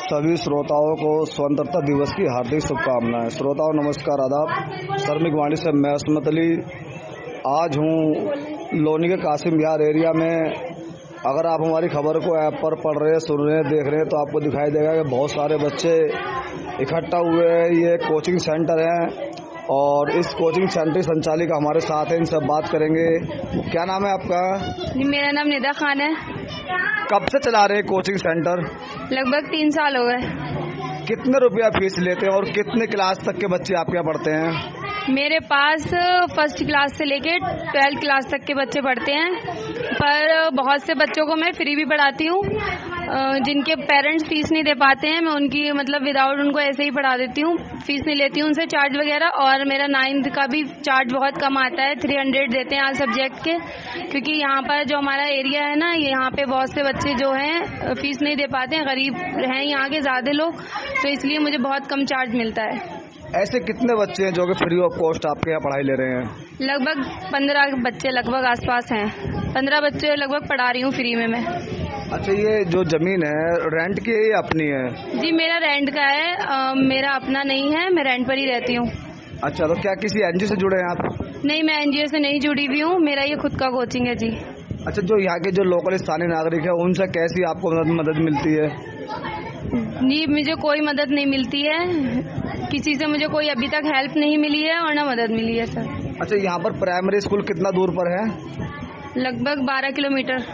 सभी श्रोताओं को स्वतंत्रता दिवस की हार्दिक शुभकामनाएं। श्रोताओं नमस्कार, आदाब। श्रमिक वाणी से मैं असमत अली आज हूं लोनी के कासिम विहार एरिया में। अगर आप हमारी खबर को ऐप पर पढ़ रहे, सुन रहे, देख रहे हैं तो आपको दिखाई देगा कि बहुत सारे बच्चे इकट्ठा हुए हैं। ये कोचिंग सेंटर है और इस कोचिंग सेंटर संचालिक हमारे साथ हैं, इनसे बात करेंगे। क्या नाम है आपका? मेरा नाम निदा खान है। कब से चला रहे हैं कोचिंग सेंटर? लगभग 3 साल हो गए। कितने रुपया फीस लेते हैं और कितने क्लास तक के बच्चे आपके यहाँ पढ़ते हैं? मेरे पास फर्स्ट क्लास से लेके 12th क्लास तक के बच्चे पढ़ते हैं, पर बहुत से बच्चों को मैं फ्री भी पढ़ाती हूँ। जिनके पेरेंट्स फीस नहीं दे पाते हैं, मैं उनकी विदाउट उनको ऐसे ही पढ़ा देती हूँ, फीस नहीं लेती हूँ उनसे चार्ज वगैरह। और मेरा 9th का भी चार्ज बहुत कम आता है, 300 देते हैं हर सब्जेक्ट के, क्योंकि यहाँ पर जो हमारा एरिया है ना, यहाँ पे बहुत से बच्चे जो हैं फीस नहीं दे पाते हैं, गरीब हैं यहाँ के ज़्यादा लोग, तो इसलिए मुझे बहुत कम चार्ज मिलता है। ऐसे कितने बच्चे हैं जो कि फ्री ऑफ कॉस्ट आपके यहाँ पढ़ाई ले रहे हैं? लगभग 15 बच्चे लगभग आसपास हैं। 15 बच्चे लगभग पढ़ा रही हूँ फ्री में मैं। अच्छा, ये जो जमीन है रेंट की है या अपनी है? जी मेरा रेंट का है, मेरा अपना नहीं है, मैं रेंट पर ही रहती हूँ। अच्छा, तो क्या किसी एनजीओ से जुड़े हैं आप? नहीं, मैं एनजीओ से नहीं जुड़ी हुई हूँ, मेरा ये खुद का कोचिंग है जी। अच्छा, जो यहाँ के जो लोकल स्थानीय नागरिक है उनसे कैसी आपको मदद मिलती है? जी मुझे कोई मदद नहीं मिलती है, किसी से मुझे कोई अभी तक हेल्प नहीं मिली है और ना मदद मिली है सर। अच्छा, यहाँ पर प्राइमरी स्कूल कितना दूर पर है? लगभग 12 किलोमीटर।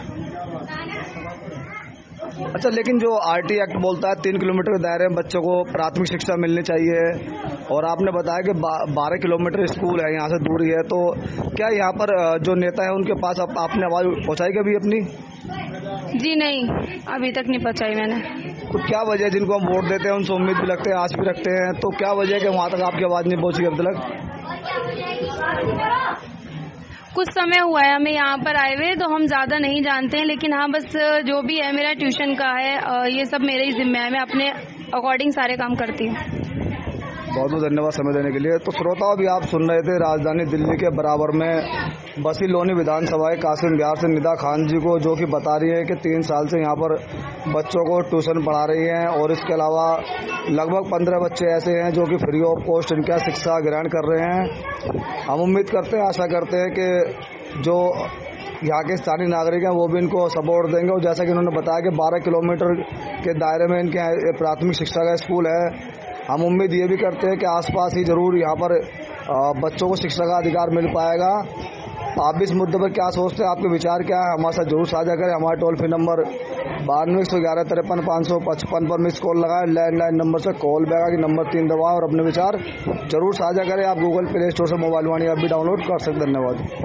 अच्छा, लेकिन जो आरटी एक्ट बोलता है 3 किलोमीटर के दायरे में बच्चों को प्राथमिक शिक्षा मिलनी चाहिए, और आपने बताया कि 12 किलोमीटर स्कूल है यहाँ से दूरी है, तो क्या यहाँ पर जो नेता है उनके पास आपने आवाज पहुँचाई कभी अपनी? जी नहीं, अभी तक नहीं पहुँचाई मैंने। तो क्या वजह है, जिनको हम वोट देते हैं उनसे उम्मीद भी रखते हैं, आस भी रखते हैं, तो क्या वजह है कि वहाँ तक आपकी आवाज़ नहीं पहुँची अब तक? कुछ समय हुआ है हमें यहाँ पर आए हुए, तो हम ज़्यादा नहीं जानते हैं, लेकिन हाँ बस जो भी है मेरा ट्यूशन का है, ये सब मेरे ही जिम्मे है, मैं अपने अकॉर्डिंग सारे काम करती हूँ। बहुत बहुत धन्यवाद समय देने के लिए। तो श्रोताओं, अभी आप सुन रहे थे राजधानी दिल्ली के बराबर में बसी लोनी विधानसभा कासिम विहार से निदा खान जी को, जो कि बता रही है कि 3 साल से यहाँ पर बच्चों को ट्यूशन पढ़ा रही हैं, और इसके अलावा लगभग 15 बच्चे ऐसे हैं जो कि फ्री ऑफ कॉस्ट इनका शिक्षा ग्रहण कर रहे हैं। हम उम्मीद करते हैं, आशा करते हैं कि जो यहाँ के स्थानीय नागरिक हैं वो भी इनको सपोर्ट देंगे। और जैसा कि उन्होंने बताया कि 12 किलोमीटर के दायरे में इनके प्राथमिक शिक्षा का स्कूल है। हम उम्मीद ये भी करते हैं कि आसपास ही जरूर यहाँ पर बच्चों को शिक्षा का अधिकार मिल पाएगा। आप भी इस मुद्दे पर क्या सोचते हैं, आपके विचार क्या है, हमारे साथ जरूर साझा करें। हमारा टोल फ्री नंबर 9211 53 555 पर मिस कॉल लगाएं। लैंडलाइन नंबर से कॉल बैक की नंबर 3 दबाएं और अपने विचार जरूर साझा करें। आप गूगल प्ले स्टोर से मोबाइल वाणी ऐप भी डाउनलोड कर सकते हैं। धन्यवाद।